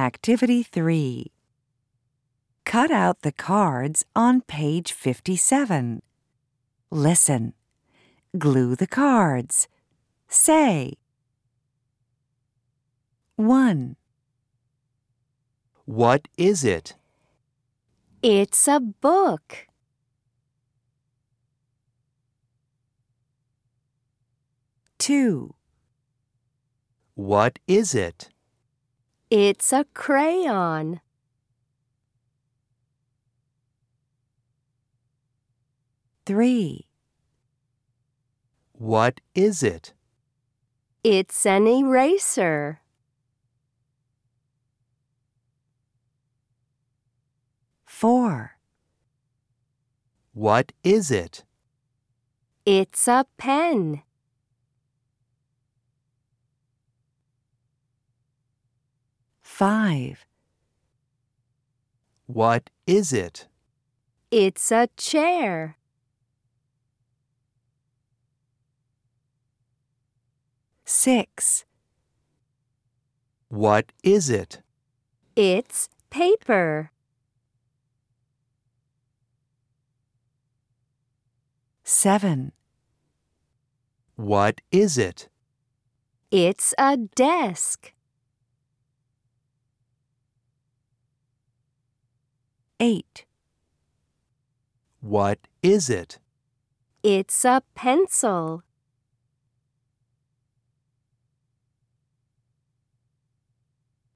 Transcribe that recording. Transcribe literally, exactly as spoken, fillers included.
Activity three. Cut out the cards on page fifty-seven. Listen. Glue the cards. Say. one. What is it? It's a book. two. What is it? It's a crayon. three. What is it? It's an eraser. four. What is it? It's a pen. five. What is it? It's a chair. six. What is it? It's paper. seven. What is it? It's a desk. eight. What is it? It's a pencil.